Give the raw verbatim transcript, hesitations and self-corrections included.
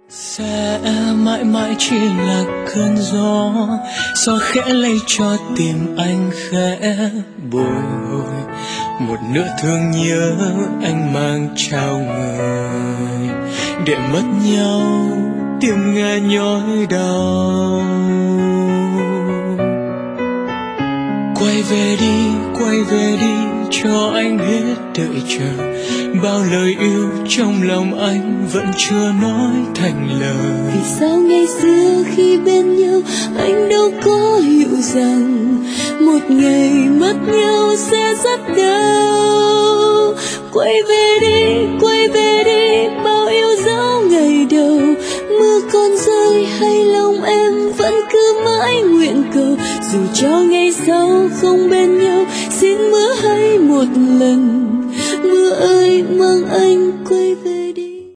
Sẽ mãi mãi chỉ là cơn gió, gió khẽ lay cho tim anh khẽ bồi hồi. Một nửa thương nhớ anh mang trao người, để mất nhau tim nghe nhói đau. Quay về đi, quay về đi, cho anh hết đợi chờ. Bao lời yêu trong lòng anh vẫn chưa nói thành lời. Vì sao ngày xưa khi bên nhau anh đâu có hiểu rằng một ngày mất nhau sẽ rất đau. Quay về đi, quay về đi, bao yêu dấu ngày đầu. Mưa còn rơi hay lòng em vẫn cứ mãi nguyện cầu. Dù cho ngày sau không bên nhau, xin mưa hãy một lần. Mưa ơi mang anh quay về.